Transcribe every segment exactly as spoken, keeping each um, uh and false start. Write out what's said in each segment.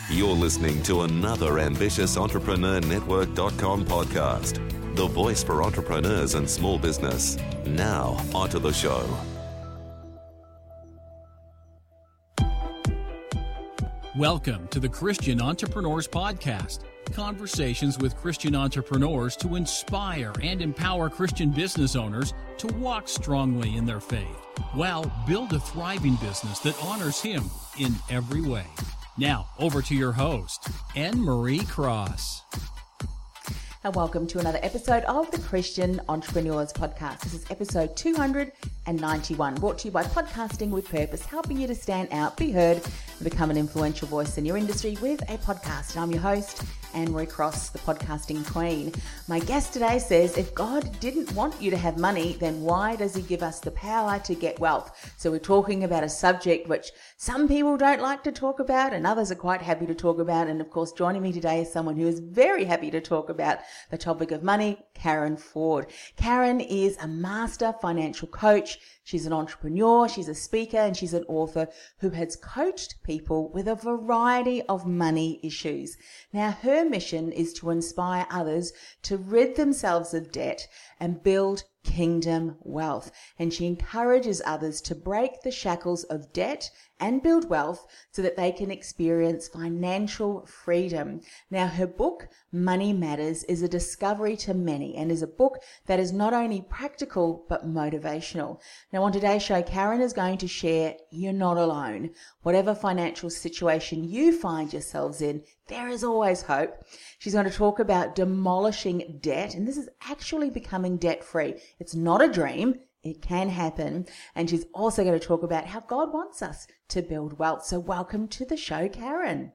You're listening to another Ambitious Entrepreneur Network dot com podcast, the voice for entrepreneurs and small business. Now, onto the show. Welcome to the Christian Entrepreneurs Podcast, conversations with Christian entrepreneurs to inspire and empower Christian business owners to walk strongly in their faith, while build a thriving business that honors Him in every way. Now, over to your host, Anne Marie Cross. And welcome to another episode of the Christian Entrepreneurs Podcast. This is episode two hundred ninety-one, brought to you by Podcasting with Purpose, helping you to stand out, be heard, and become an influential voice in your industry with a podcast. I'm your host, Anne Marie Cross, the podcasting queen. My guest today says, if God didn't want you to have money, then why does He give us the power to get wealth? So we're talking about a subject which some people don't like to talk about and others are quite happy to talk about. And of course, joining me today is someone who is very happy to talk about the topic of money, Karen Ford. Karen is a master financial coach. She's an entrepreneur, she's a speaker, and she's an author who has coached people with a variety of money issues. Now, her mission is to inspire others to rid themselves of debt and build kingdom wealth. And she encourages others to break the shackles of debt and build wealth so that they can experience financial freedom. Now, her book, Money Matters, is a discovery to many and is a book that is not only practical but motivational. Now, on today's show, Karen is going to share you're not alone. Whatever financial situation you find yourselves in, there is always hope. She's going to talk about demolishing debt, and this is actually becoming debt-free. It's not a dream. It can happen. And she's also going to talk about how God wants us to build wealth. So welcome to the show, Karen.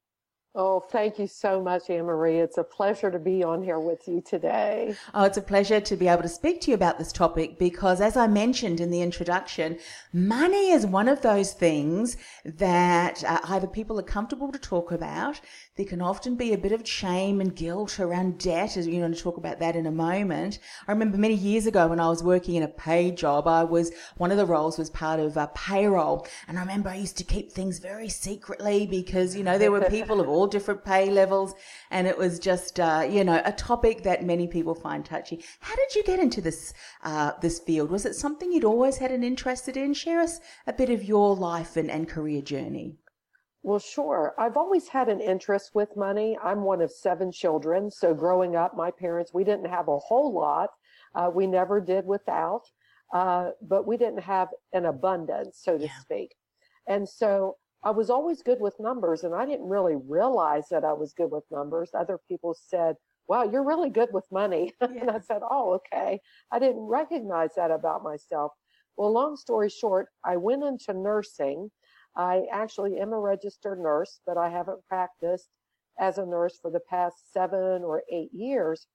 Oh, thank you so much, Anne Marie. It's a pleasure to be on here with you today. Oh, it's a pleasure to be able to speak to you about this topic because, as I mentioned in the introduction, money is one of those things that uh, either people are comfortable to talk about. There can often be a bit of shame and guilt around debt, as you're going to talk about that in a moment. I remember many years ago when I was working in a paid job, I was, one of the roles was part of uh, payroll. And I remember I used to keep things very secretly because, you know, there were people of all different pay levels, and it was just, uh, you know, a topic that many people find touchy. How did you get into this, uh, this field? Was it something you'd always had an interest in? Share us a bit of your life and, and career journey. Well, sure. I've always had an interest with money. I'm one of seven children. So growing up, my parents, we didn't have a whole lot. Uh, we never did without, uh, but we didn't have an abundance, so to yeah. speak. And so I was always good with numbers, and I didn't really realize that I was good with numbers. Other people said, wow, you're really good with money. Yeah. And I said, oh, okay. I didn't recognize that about myself. Well, long story short, I went into nursing. I actually am a registered nurse, but I haven't practiced as a nurse for the past seven or eight years.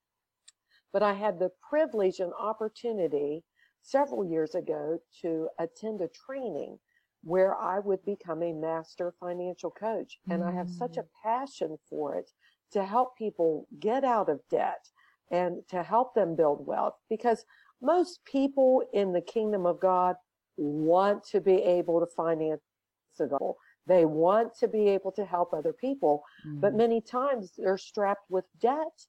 But I had the privilege and opportunity several years ago to attend a training where I would become a master financial coach. And mm. I have such a passion for it to help people get out of debt and to help them build wealth, because most people in the kingdom of God want to be able to finance a goal. They want to be able to help other people, mm. but many times they're strapped with debt.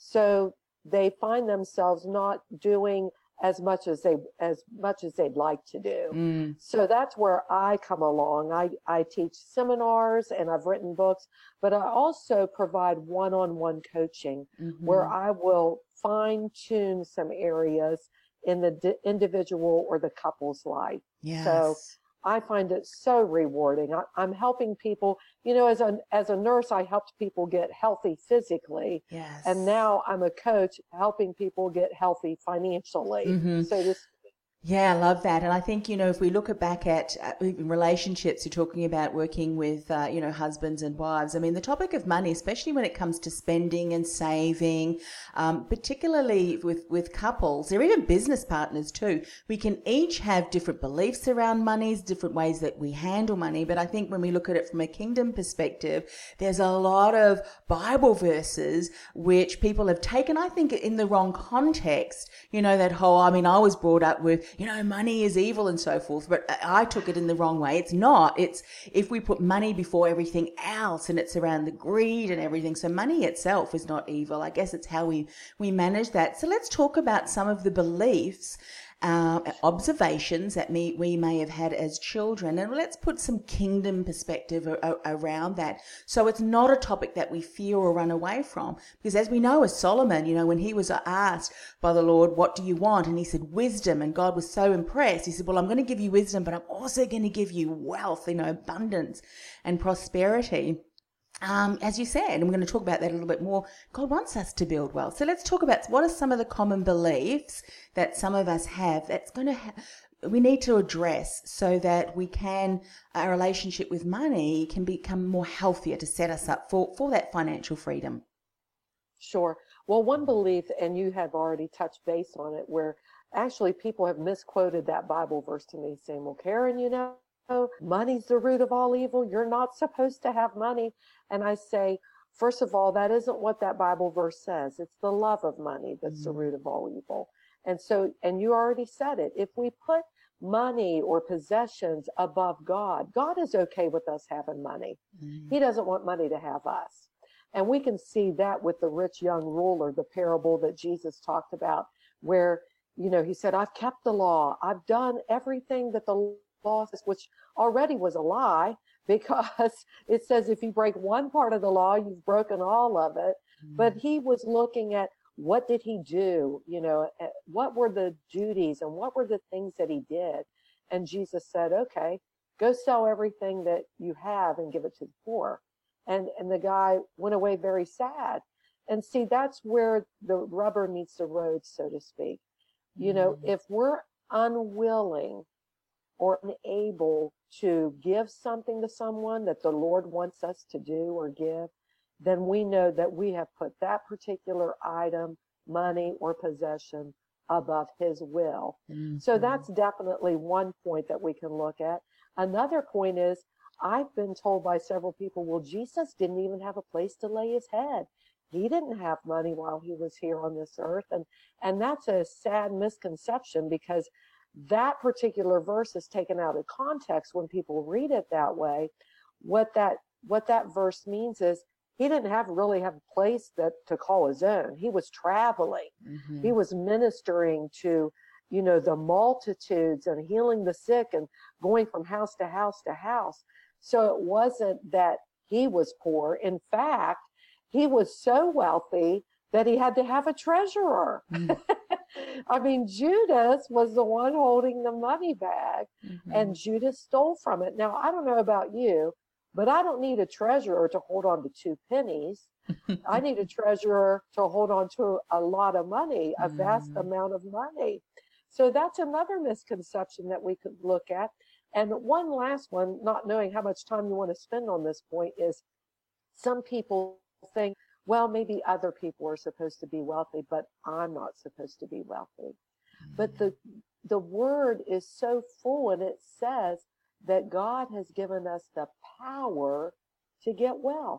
So they find themselves not doing as much as they as much as they'd like to do. Mm. So that's where I come along. I, I teach seminars and I've written books, but I also provide one-on-one coaching mm-hmm. where I will fine-tune some areas in the d- individual or the couple's life. Yes. So I find it so rewarding. I, I'm helping people, you know, as a, as a nurse, I helped people get healthy physically. Yes. And now I'm a coach helping people get healthy financially. Mm-hmm. So this, Yeah, I love that. And I think, you know, if we look at back at uh, relationships, you're talking about working with, uh, you know, husbands and wives. I mean, the topic of money, especially when it comes to spending and saving, um, particularly with, with couples, or even business partners too, we can each have different beliefs around money, different ways that we handle money. But I think when we look at it from a kingdom perspective, there's a lot of Bible verses which people have taken, I think, in the wrong context. You know, that whole, I mean, I was brought up with, you know, money is evil and so forth. But I took it in the wrong way. It's not. It's if we put money before everything else, and it's around the greed and everything. So money itself is not evil. I guess it's how we, we manage that. So let's talk about some of the beliefs, uh, observations that me, we may have had as children. And let's put some kingdom perspective a, a, around that. So it's not a topic that we fear or run away from. Because as we know, as Solomon, you know, when he was asked by the Lord, what do you want? And he said, wisdom. And God was so impressed. He said, well, I'm going to give you wisdom, but I'm also going to give you wealth, you know, abundance and prosperity. Um, as you said, and we're going to talk about that a little bit more, God wants us to build wealth. So let's talk about what are some of the common beliefs that some of us have that's going to ha- we need to address so that we can, our relationship with money can become more healthier to set us up for, for that financial freedom. Sure. Well, one belief, and you have already touched base on it, where actually people have misquoted that Bible verse to me saying, well, Karen, you know, money's the root of all evil. You're not supposed to have money. And I say, first of all, that isn't what that Bible verse says. It's the love of money that's mm-hmm. the root of all evil. And so, and you already said it, if we put money or possessions above God, God is okay with us having money. Mm-hmm. He doesn't want money to have us. And we can see that with the rich young ruler, the parable that Jesus talked about, where, you know, he said, I've kept the law. I've done everything that the law says, which already was a lie, because it says if you break one part of the law, you've broken all of it. Mm-hmm. But he was looking at what did he do? You know, what were the duties and what were the things that he did? And Jesus said, okay, go sell everything that you have and give it to the poor. And, and the guy went away very sad. And see, that's where the rubber meets the road, so to speak. You mm-hmm. know, if we're unwilling or unable to give something to someone that the Lord wants us to do or give, then we know that we have put that particular item, money, or possession above his will. Mm-hmm. So that's definitely one point that we can look at. Another point is, I've been told by several people, well, Jesus didn't even have a place to lay his head. He didn't have money while he was here on this earth. And, and that's a sad misconception, because that particular verse is taken out of context when people read it that way. What that, what that verse means is he didn't have really have a place that to call his own. He was traveling. Mm-hmm. He was ministering to, you know, the multitudes and healing the sick and going from house to house to house. So it wasn't that he was poor. In fact, he was so wealthy that he had to have a treasurer. Mm. I mean, Judas was the one holding the money bag, mm-hmm. and Judas stole from it. Now, I don't know about you, but I don't need a treasurer to hold on to two pennies. I need a treasurer to hold on to a lot of money, a vast mm. amount of money. So that's another misconception that we could look at. And one last one, not knowing how much time you want to spend on this point, is some people think, well, maybe other people are supposed to be wealthy, but I'm not supposed to be wealthy. Mm-hmm. But the the word is so full, and it says that God has given us the power to get wealth.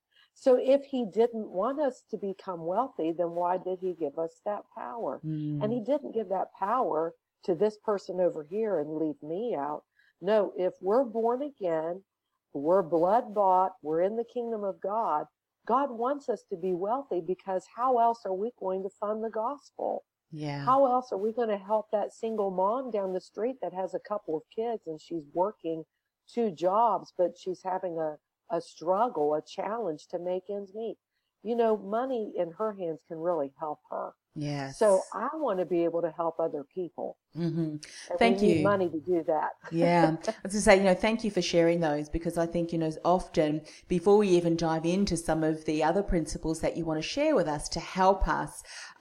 So if he didn't want us to become wealthy, then why did he give us that power? Mm-hmm. And he didn't give that power to this person over here and leave me out. No, if we're born again, we're blood bought, we're in the kingdom of God, God wants us to be wealthy, because how else are we going to fund the gospel? Yeah. How else are we going to help that single mom down the street that has a couple of kids and she's working two jobs, but she's having a, a struggle, a challenge to make ends meet? You know, money in her hands can really help her. Yes. So I want to be able to help other people. Mm-hmm. Thank we you. Need money to do that. Yeah. I was going to say, you know, thank you for sharing those, because I think, you know, often before we even dive into some of the other principles that you want to share with us to help us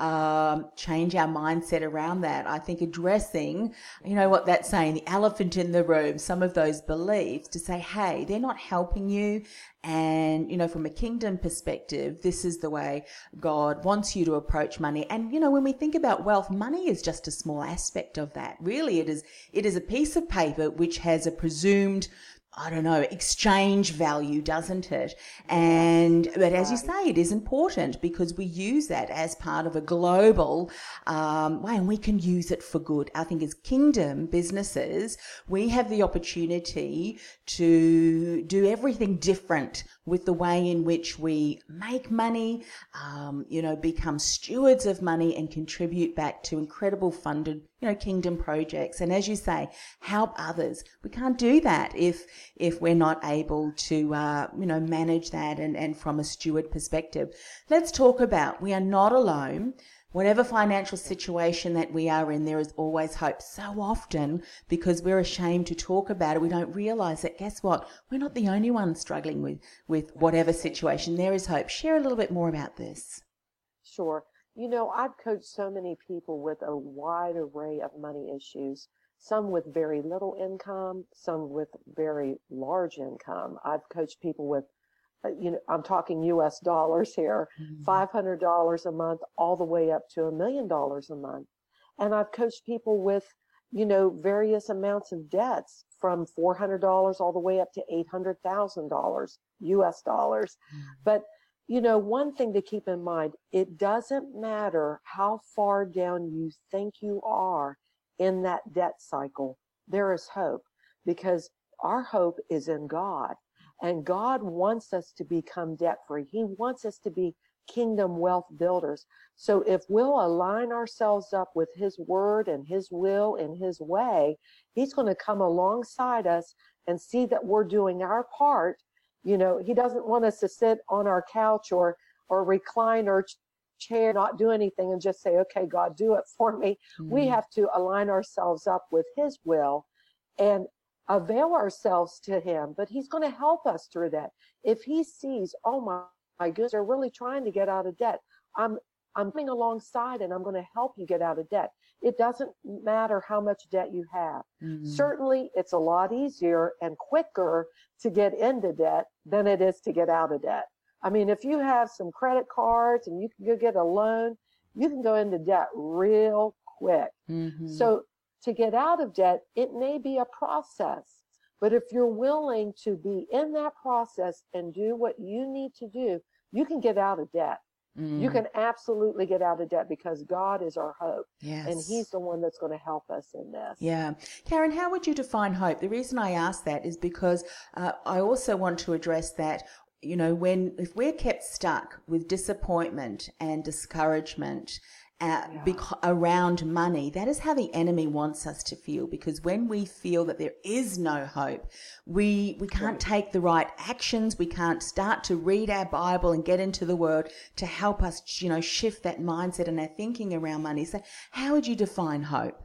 um, change our mindset around that, I think addressing, you know, what that's saying, the elephant in the room, some of those beliefs, to say, hey, they're not helping you. And, you know, from a kingdom perspective, this is the way God wants you to approach money. And, you know, when we think about wealth, money is just a small aspect of that. Really, it is, it is a piece of paper which has a presumed I don't know, exchange value, doesn't it? And, but as you say, it is important because we use that as part of a global um, way, and we can use it for good. I think as kingdom businesses, we have the opportunity to do everything different with the way in which we make money, um, you know, become stewards of money and contribute back to incredible funded, you know, kingdom projects. And as you say, help others. We can't do that if if we're not able to, uh, you know, manage that and, and from a steward perspective. Let's talk about, we are not alone. Whatever financial situation that we are in, there is always hope. So often, because we're ashamed to talk about it, we don't realize that, guess what? We're not the only ones struggling with, with whatever situation. There is hope. Share a little bit more about this. Sure. You know, I've coached so many people with a wide array of money issues, some with very little income, some with very large income. I've coached people with, you know, I'm talking U S dollars here, mm-hmm. five hundred dollars a month, all the way up to a million dollars a month. And I've coached people with, you know, various amounts of debts from four hundred dollars all the way up to eight hundred thousand dollars U S dollars. Mm-hmm. But, you know, one thing to keep in mind, it doesn't matter how far down you think you are in that debt cycle. There is hope, because our hope is in God. And God wants us to become debt-free. He wants us to be kingdom wealth builders. So if we'll align ourselves up with His word and His will and His way, He's going to come alongside us and see that we're doing our part. You know, He doesn't want us to sit on our couch or, or recline our chair, not do anything and just say, okay, God, do it for me. Mm-hmm. We have to align ourselves up with His will and avail ourselves to Him, but He's going to help us through that. If He sees, oh my, my goodness, they're really trying to get out of debt, I'm I'm coming alongside and I'm going to help you get out of debt. It doesn't matter how much debt you have. Mm-hmm. Certainly, it's a lot easier and quicker to get into debt than it is to get out of debt. I mean, if you have some credit cards and you can go get a loan, you can go into debt real quick. Mm-hmm. So to get out of debt, it may be a process, but if you're willing to be in that process and do what you need to do, you can get out of debt. Mm. You can absolutely get out of debt because God is our hope. Yes. And He's the one that's going to help us in this. Yeah. Karen, how would you define hope? The reason I ask that is because uh, I also want to address that, you know, when, if we're kept stuck with disappointment and discouragement, Uh, yeah. bec- around money, that is how the enemy wants us to feel, because when we feel that there is no hope, we we can't right. take the right actions, we can't start to read our Bible and get into the Word to help us, you know, shift that mindset and our thinking around money. So how would you define hope?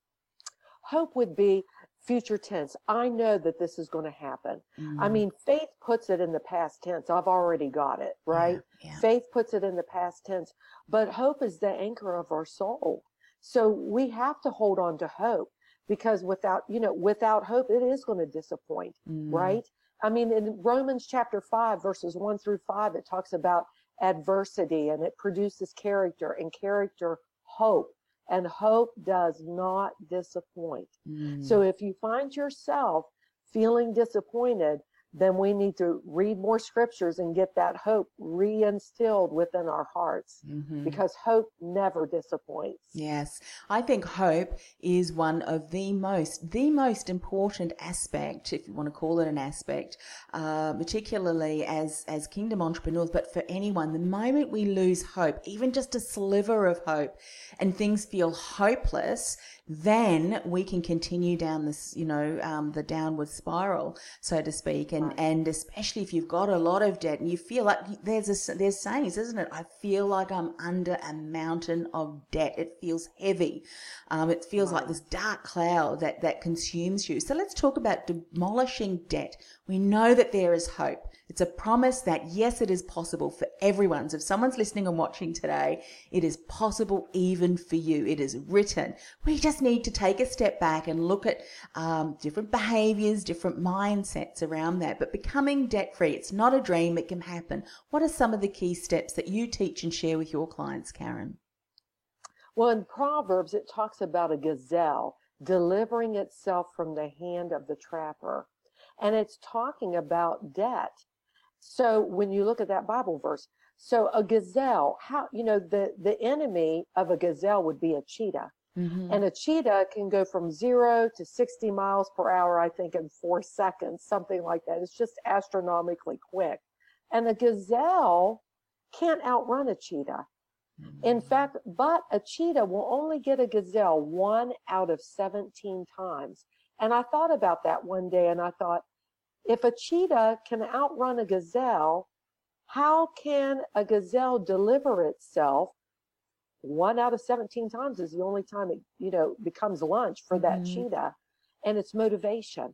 Hope would be future tense. I know that this is going to happen. Mm. I mean, faith puts it in the past tense. I've already got it, right? Yeah, yeah. Faith puts it in the past tense, but hope is the anchor of our soul. So we have to hold on to hope, because without, you know, without hope, it is going to disappoint, mm. right? I mean, in Romans chapter five, verses one through five, it talks about adversity and it produces character, and character, hope. And hope does not disappoint. Mm. So if you find yourself feeling disappointed, then we need to read more scriptures and get that hope reinstilled within our hearts, mm-hmm. because hope never disappoints. Yes. I think hope is one of the most, the most important aspect, if you want to call it an aspect, uh, particularly as, as kingdom entrepreneurs, but for anyone. The moment we lose hope, even just a sliver of hope, and things feel hopeless, then we can continue down this, you know, um, the downward spiral, so to speak. And, right. and especially if you've got a lot of debt and you feel like there's a, there's sayings, isn't it? I feel like I'm under a mountain of debt. It feels heavy. Um, it feels right. like this dark cloud that, that consumes you. So let's talk about demolishing debt. We know that there is hope. It's a promise that, yes, it is possible for everyone. So if someone's listening and watching today, it is possible even for you. It is written. We just need to take a step back and look at um, different behaviors, different mindsets around that. But becoming debt-free, it's not a dream. It can happen. What are some of the key steps that you teach and share with your clients, Karen? Well, in Proverbs, it talks about a gazelle delivering itself from the hand of the trapper. and it's talking about debt. So when you look at that Bible verse, so a gazelle, how, you know, the, the enemy of a gazelle would be a cheetah. Mm-hmm. And a cheetah can go from zero to sixty miles per hour, I think, in four seconds, something like that. It's just astronomically quick. And a gazelle can't outrun a cheetah. Mm-hmm. In fact, but a cheetah will only get a gazelle one out of seventeen times. And I thought about that one day, and I thought, if a cheetah can outrun a gazelle, how can a gazelle deliver itself? One out of seventeen times is the only time it, you know, becomes lunch for that mm-hmm. cheetah, and it's motivation.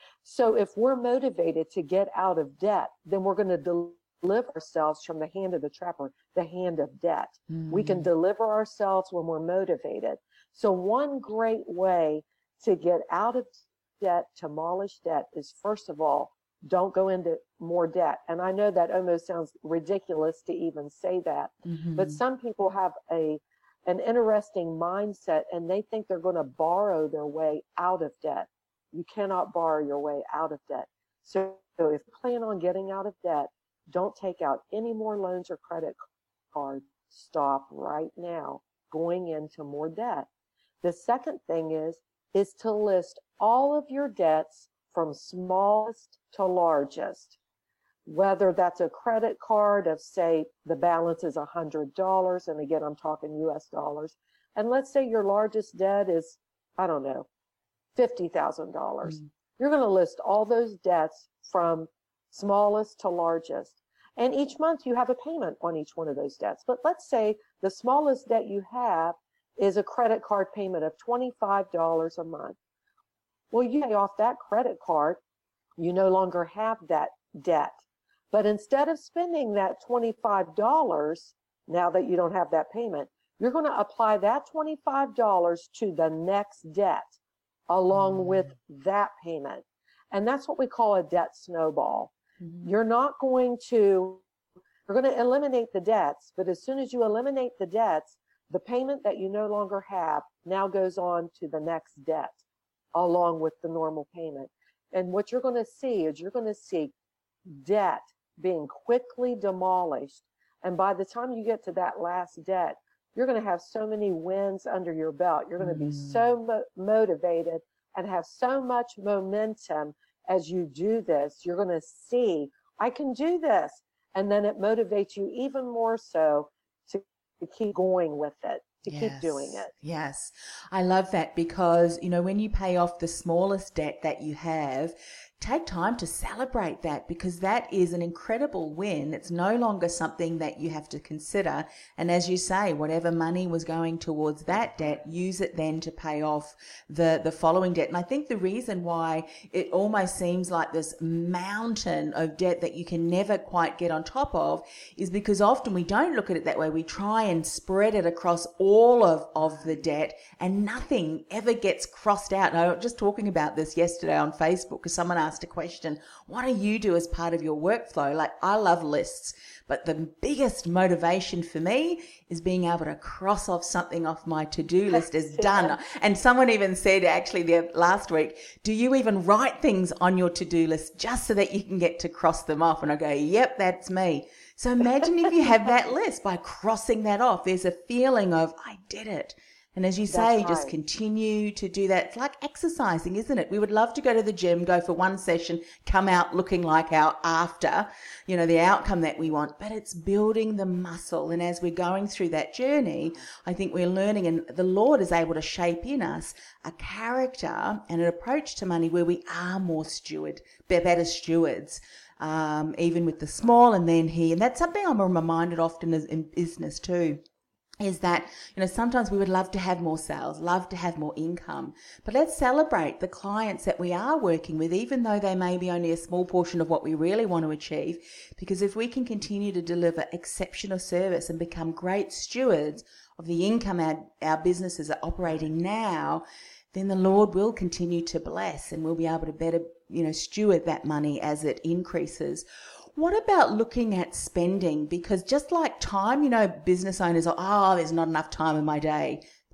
So if we're motivated to get out of debt, then we're going to del- deliver ourselves from the hand of the trapper, the hand of debt. Mm-hmm. We can deliver ourselves when we're motivated. So one great way to get out of debt, to demolish debt, is, first of all, don't go into more debt. And I know that almost sounds ridiculous to even say that, mm-hmm. but some people have a an interesting mindset, and they think they're going to borrow their way out of debt. You cannot borrow your way out of debt. So, so if you plan on getting out of debt, don't take out any more loans or credit cards. Stop right now going into more debt. The second thing is, is to list all of your debts from smallest to largest, whether that's a credit card of, say, the balance is one hundred dollars, and again, I'm talking U S dollars, and let's say your largest debt is, I don't know, fifty thousand dollars. Mm. You're going to list all those debts from smallest to largest, and each month you have a payment on each one of those debts. But let's say the smallest debt you have is a credit card payment of twenty-five dollars a month. Well, you pay off that credit card, you no longer have that debt. But instead of spending that twenty-five dollars, now that you don't have that payment, you're going to apply that twenty-five dollars to the next debt along mm-hmm. with that payment. And that's what we call a debt snowball. Mm-hmm. You're not going to, you're going to eliminate the debts, but as soon as you eliminate the debts, the payment that you no longer have now goes on to the next debt, along with the normal payment. And what you're going to see is you're going to see debt being quickly demolished. And by the time you get to that last debt, you're going to have so many wins under your belt. You're going to be mm. so mo- motivated and have so much momentum as you do this. You're going to see, I can do this. And then it motivates you even more so to, to keep going with it. To yes, keep doing it. Yes. I love that, because, you know, when you pay off the smallest debt that you have, take time to celebrate that, because that is an incredible win. It's no longer something that you have to consider. And as you say, whatever money was going towards that debt, use it then to pay off the, the following debt. And I think the reason why it almost seems like this mountain of debt that you can never quite get on top of is because often we don't look at it that way. We try and spread it across all of, of the debt, and nothing ever gets crossed out. And I was just talking about this yesterday on Facebook, because someone asked a question, what do you do as part of your workflow? Like, I love lists, but the biggest motivation for me is being able to cross off something off my to-do list as done. And someone even said actually the last week, do you even write things on your to-do list just so that you can get to cross them off? And I go, yep, that's me. So imagine if you have that list, by crossing that off, there's a feeling of, I did it. And as you say, right. just continue to do that. It's like exercising, isn't it? We would love to go to the gym, go for one session, come out looking like our after, you know, the outcome that we want. But it's building the muscle. And as we're going through that journey, I think we're learning, and the Lord is able to shape in us a character and an approach to money where we are more steward, better stewards. Um, even with the small, and then he, and that's something I'm reminded often as in business too, is that, you know, sometimes we would love to have more sales, love to have more income, but let's celebrate the clients that we are working with, even though they may be only a small portion of what we really want to achieve, because if we can continue to deliver exceptional service and become great stewards of the income our, our businesses are operating now, then the Lord will continue to bless, and we'll be able to better, you know, steward that money as it increases. What about looking at spending? Because just like time, you know, business owners are, oh, there's not enough time in my day.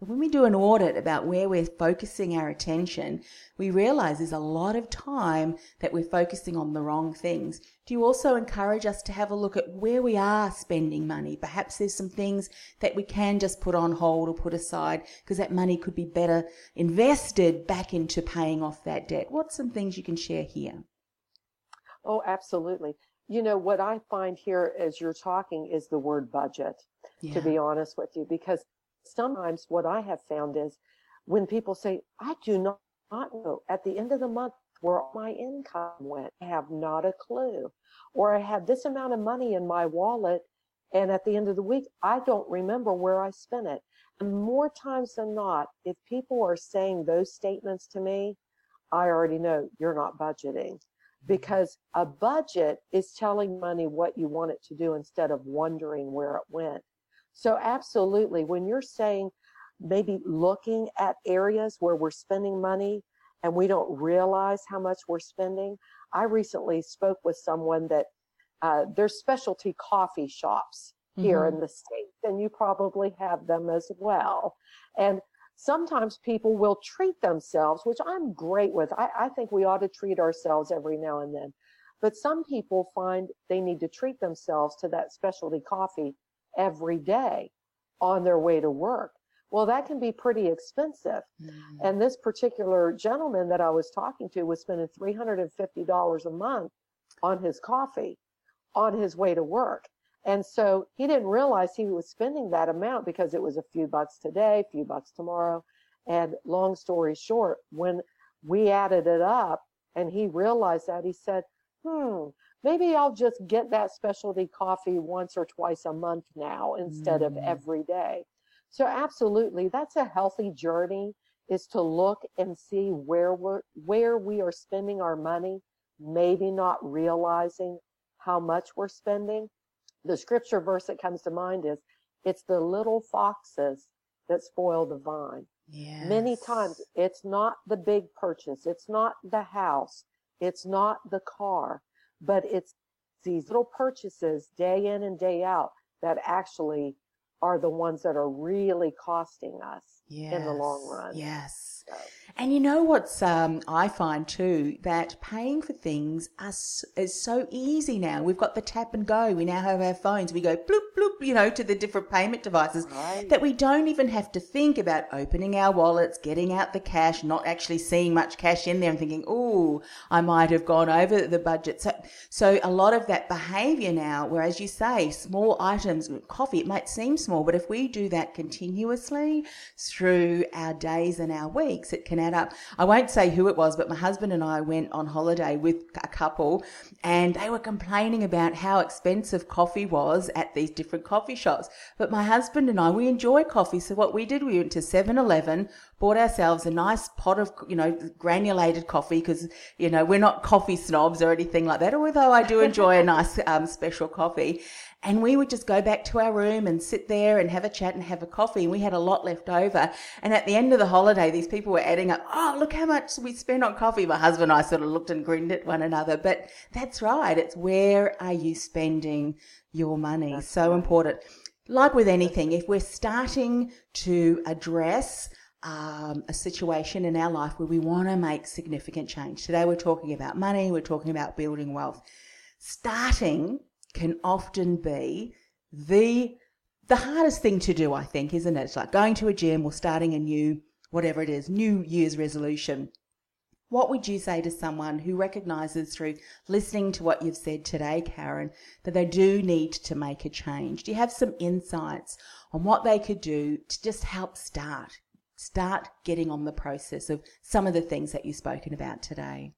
But when we do an audit about where we're focusing our attention, we realize there's a lot of time that we're focusing on the wrong things. Do you also encourage us to have a look at where we are spending money? Perhaps there's some things that we can just put on hold or put aside because that money could be better invested back into paying off that debt. What's some things you can share here? Oh, absolutely. You know, what I find here as you're talking is the word budget, yeah. to be honest with you, because sometimes what I have found is when people say, I do not, not know at the end of the month where my income went, I have not a clue. Or I have this amount of money in my wallet, and at the end of the week, I don't remember where I spent it. And more times than not, if people are saying those statements to me, I already know you're not budgeting. Because a budget is telling money what you want it to do instead of wondering where it went. So absolutely, when you're saying maybe looking at areas where we're spending money and we don't realize how much we're spending. I recently spoke with someone that uh, there's specialty coffee shops here mm-hmm. in the States, and you probably have them as well. And sometimes people will treat themselves, which I'm great with. I, I think we ought to treat ourselves every now and then. But some people find they need to treat themselves to that specialty coffee every day on their way to work. Well, that can be pretty expensive. Mm. And this particular gentleman that I was talking to was spending three hundred fifty dollars a month on his coffee on his way to work. And so he didn't realize he was spending that amount because it was a few bucks today, a few bucks tomorrow. And long story short, when we added it up and he realized that, he said, hmm, maybe I'll just get that specialty coffee once or twice a month now instead mm. of every day. So absolutely, that's a healthy journey, is to look and see where we're, where we are spending our money, maybe not realizing how much we're spending. The scripture verse that comes to mind is, it's the little foxes that spoil the vine. Yes. Many times it's not the big purchase. It's not the house. It's not the car, but it's these little purchases day in and day out that actually are the ones that are really costing us yes. in the long run. Yes. So. And you know what's um, I find too, that paying for things is, is so easy now. We've got the tap and go. We now have our phones. We go bloop, bloop, you know, to the different payment devices right. that we don't even have to think about opening our wallets, getting out the cash, not actually seeing much cash in there and thinking, oh, I might have gone over the budget. So, so a lot of that behavior now, whereas you say small items, coffee, it might seem small, but if we do that continuously through our days and our weeks, it can add up. I won't say who it was, but my husband and I went on holiday with a couple and they were complaining about how expensive coffee was at these different coffee shops. But my husband and I, we enjoy coffee. So what we did, we went to seven eleven, bought ourselves a nice pot of, you know, granulated coffee because, you know, we're not coffee snobs or anything like that, although I do enjoy a nice um, special coffee. And we would just go back to our room and sit there and have a chat and have a coffee. And we had a lot left over. And at the end of the holiday, these people were adding up, oh, look how much we spent on coffee. My husband and I sort of looked and grinned at one another. But that's right. It's where are you spending your money? That's so right. important. Like with anything, if we're starting to address um, a situation in our life where we want to make significant change. Today we're talking about money. We're talking about building wealth. Starting can often be the the hardest thing to do, I think, isn't it? It's like going to a gym or starting a new, whatever it is, New Year's resolution. What would you say to someone who recognises through listening to what you've said today, Karen, that they do need to make a change? Do you have some insights on what they could do to just help start, start getting on the process of some of the things that you've spoken about today?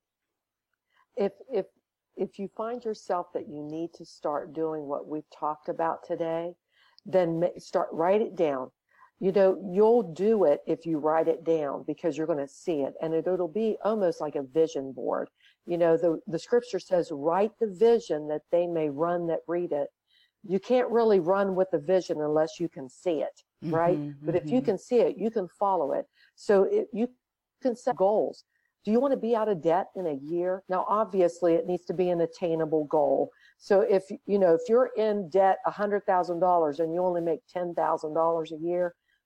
If, if, If you find yourself that you need to start doing what we've talked about today, then start, write it down. You know, you'll do it if you write it down because you're going to see it. And it, it'll be almost like a vision board. You know, the, the scripture says, write the vision that they may run that read it. You can't really run with the vision unless you can see it, right? Mm-hmm, but mm-hmm. if you can see it, you can follow it. So it, you can set goals. Do you want to be out of debt in a year? Now, obviously, it needs to be an attainable goal. So if, you know, if you're in debt one hundred thousand dollars and you only make ten thousand dollars a year,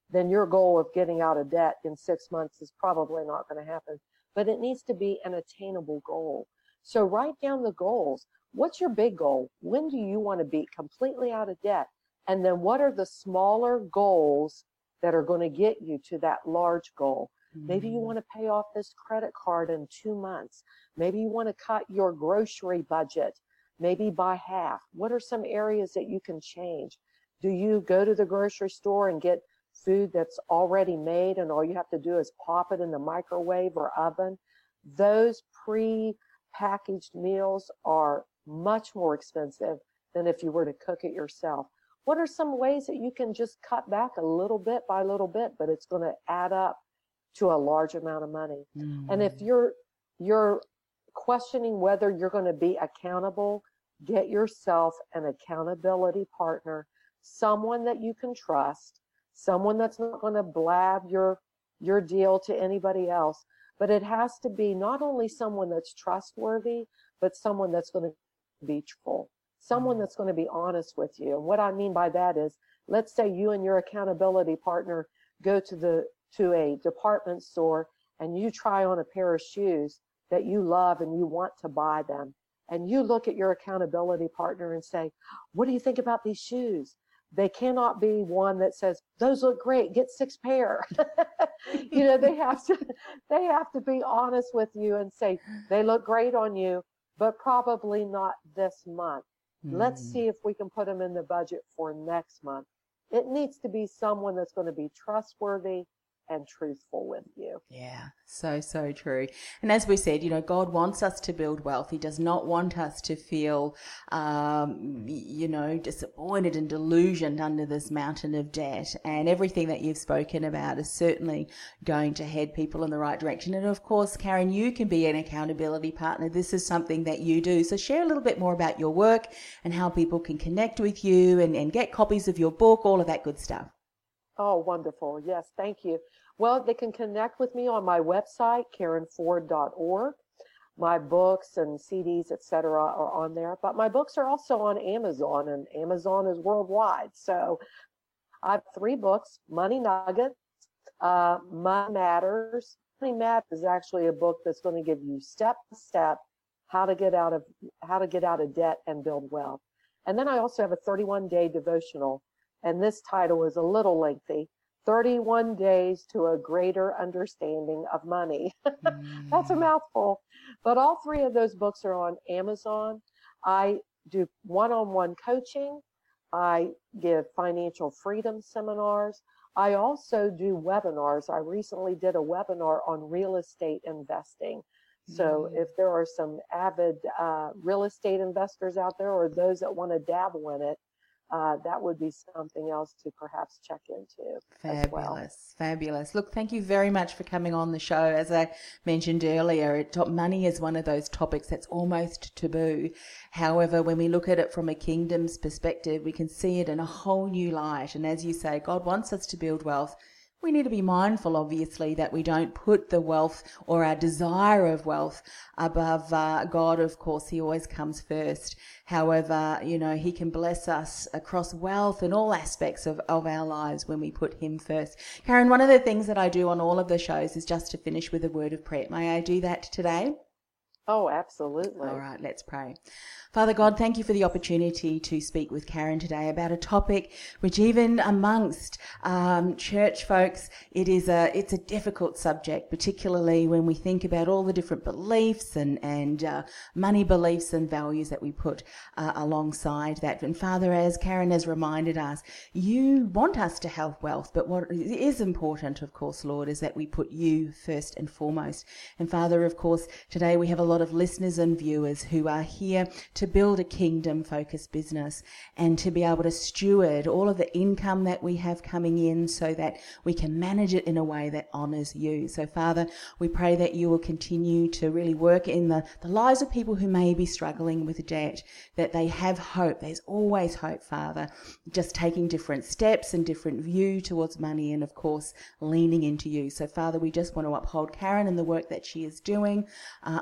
then your goal of getting out of debt in six months is probably not going to happen. But it needs to be an attainable goal. So write down the goals. What's your big goal? When do you want to be completely out of debt? And then what are the smaller goals that are going to get you to that large goal? Mm-hmm. Maybe you want to pay off this credit card in two months. Maybe you want to cut your grocery budget, maybe by half. What are some areas that you can change? Do you go to the grocery store and get food that's already made and all you have to do is pop it in the microwave or oven? Those pre-packaged meals are much more expensive than if you were to cook it yourself. What are some ways that you can just cut back a little bit by little bit, but it's going to add up to a large amount of money? Mm. And if you're you're questioning whether you're going to be accountable, get yourself an accountability partner, someone that you can trust, someone that's not going to blab your your deal to anybody else. But it has to be not only someone that's trustworthy, but someone that's going to be truthful, someone that's going to be honest with you. And what I mean by that is, let's say you and your accountability partner go to the to a department store and you try on a pair of shoes that you love and you want to buy them. And you look at your accountability partner and say, what do you think about these shoes? They cannot be one that says, those look great, get six pair. You know, they have to, they have to be honest with you and say, they look great on you, but probably not this month. Mm. Let's see if we can put them in the budget for next month. It needs to be someone that's going to be trustworthy and truthful with you. Yeah, so, so true. And as we said, you know, God wants us to build wealth. He does not want us to feel, um, you know, disappointed and delusioned under this mountain of debt. And everything that you've spoken about is certainly going to head people in the right direction. And of course, Karen, you can be an accountability partner. This is something that you do. So share a little bit more about your work and how people can connect with you and, and get copies of your book, all of that good stuff. Oh, wonderful. Yes, thank you. Well, they can connect with me on my website, karen ford dot org. My books and C Ds, et cetera, are on there. But my books are also on Amazon, and Amazon is worldwide. So I have three books: Money Nuggets, uh, Money Matters. Money Matters is actually a book that's going to give you step by step how to get out of how to get out of debt and build wealth. And then I also have a thirty-one day devotional. And this title is a little lengthy, thirty-one days to a Greater Understanding of Money. Mm. That's a mouthful. But all three of those books are on Amazon. I do one-on-one coaching. I give financial freedom seminars. I also do webinars. I recently did a webinar on real estate investing. So mm. if there are some avid uh, real estate investors out there or those that want to dabble in it, Uh, that would be something else to perhaps check into. Fabulous, as well. Fabulous. Look, thank you very much for coming on the show. As I mentioned earlier, it, money is one of those topics that's almost taboo. However, when we look at it from a kingdom's perspective, we can see it in a whole new light. And as you say, God wants us to build wealth. We need to be mindful, obviously, that we don't put the wealth or our desire of wealth above uh, God. Of course, he always comes first. However, you know, he can bless us across wealth and all aspects of, of our lives when we put him first. Karen, one of the things that I do on all of the shows is just to finish with a word of prayer. May I do that today? Oh, absolutely. All right, let's pray. Father God, thank you for the opportunity to speak with Karen today about a topic which even amongst um, church folks, it is a it's a difficult subject, particularly when we think about all the different beliefs and, and uh, money beliefs and values that we put uh, alongside that. And Father, as Karen has reminded us, you want us to have wealth, but what is important, of course, Lord, is that we put you first and foremost. And Father, of course, today we have a lot of listeners and viewers who are here to build a kingdom-focused business and to be able to steward all of the income that we have coming in so that we can manage it in a way that honours you. So, Father, we pray that you will continue to really work in the, the lives of people who may be struggling with debt, that they have hope. There's always hope, Father, just taking different steps and different view towards money and, of course, leaning into you. So, Father, we just want to uphold Karen and the work that she is doing uh, around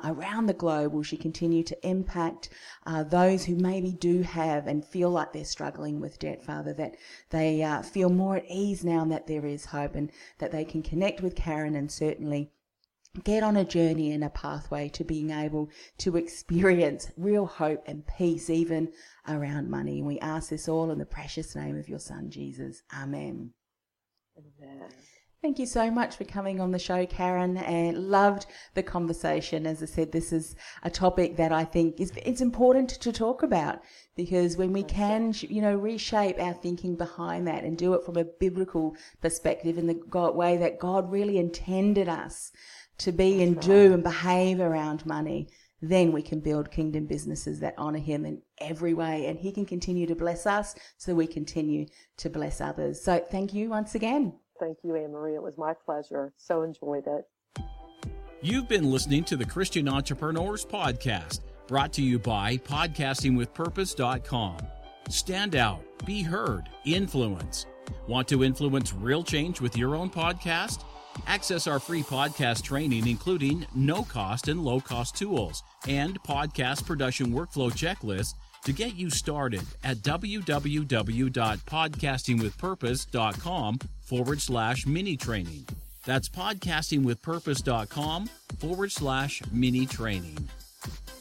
around the globe will she continue to impact uh, those who maybe do have and feel like they're struggling with debt, Father, that they uh, feel more at ease now and that there is hope, and that they can connect with Karen and certainly get on a journey and a pathway to being able to experience real hope and peace even around money. And we ask this all in the precious name of your Son, Jesus. Amen. Amen. Thank you so much for coming on the show, Karen, and loved the conversation. As I said, this is a topic that I think is it's important to talk about, because when we can, you know, reshape our thinking behind that and do it from a biblical perspective in the God, way that God really intended us to be and do and behave around money, then we can build kingdom businesses that honour him in every way, and he can continue to bless us so we continue to bless others. So thank you once again. Thank you, Anne-Marie. It was my pleasure. So enjoyed it. You've been listening to the Christian Entrepreneurs Podcast, brought to you by podcasting with purpose dot com. Stand out, be heard, influence. Want to influence real change with your own podcast? Access our free podcast training, including no-cost and low-cost tools and podcast production workflow checklist to get you started at www.podcastingwithpurpose.com forward slash mini training. That's podcastingwithpurpose.com forward slash mini training.